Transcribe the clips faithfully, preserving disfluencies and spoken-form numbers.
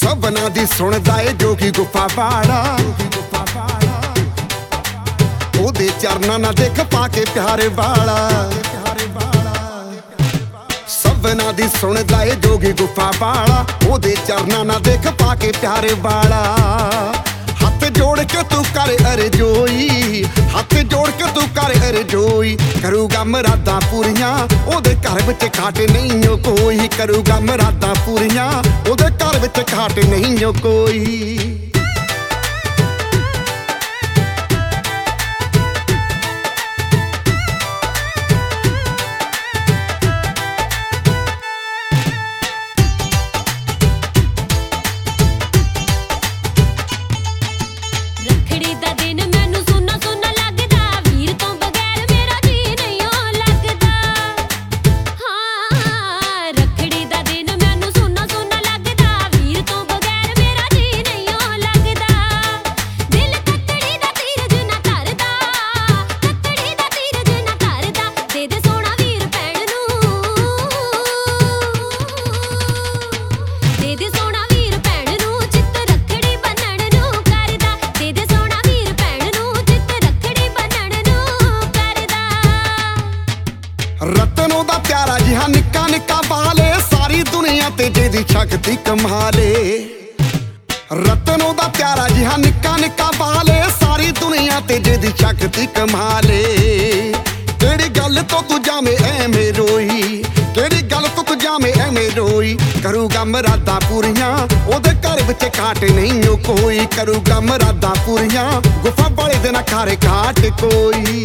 सबना दी सुनदा ए जोगी गुफा वाला, ओदे चरना ना देख पाके प्यारे वाला। सबना दी सुनदा ए जोगी गुफा वाला, ओदे चरना ना देख पाके प्यारे वाला। हाथ जोड़ के तू कर अरजोई, हाथ जोड़ के तू कर अरजोई, करूगा मुरादां पूरियां ओदे घर विच घाट नहीं ओ कोई, करूगा मुरादां पूरियां ओदे घर विच घाट नहीं ओ कोई। रतनों दा प्यारा जिहा निक्का निक्का बाले, सारी दुनिया ते जेदी शक्ति कमाले। रतनों दा प्यारा जिहा निक्का निक्का बाले, सारी दुनिया ते जेदी शक्ति कमाले। केड़ी गल तो तू जामे ऐवें रोई, केड़ी गल तो तू जामे ऐवें रोई, करूगा मुरादां पूरियां ओदे घर विच घाट नहीं ओ कोई, करूगा मुरादां पूरियां गुफा वाले दे ना घर घाट कोई।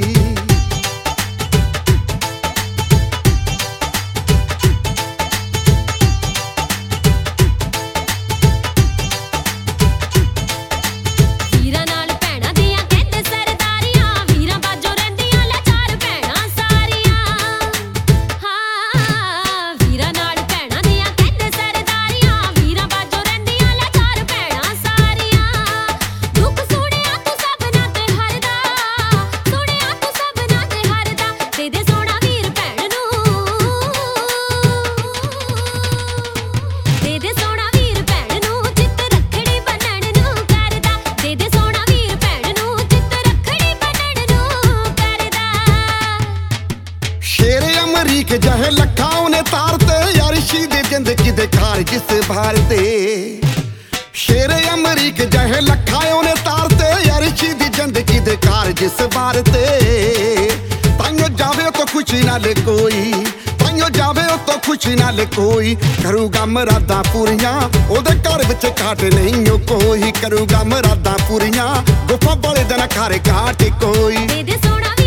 अमरीक जहे लखा उन्हें तारते, यारिशी दे जिंदगी दे कार जिस बार ते। शेरे अमरीक जहे लखा उन्हें तारते, यारिशी दी जिंदगी दे कार जिस बार ते। ताइयों जावे तो खुशी नाले कोई, ताइयों जावे तो खुशी नाले कोई, करूगा मुरादां पूरियां ओदे घर विच घाट नहीं ओ कोई, करूगा मुरादां पूरियां गुफा वाले दे ना घर घाट कोई।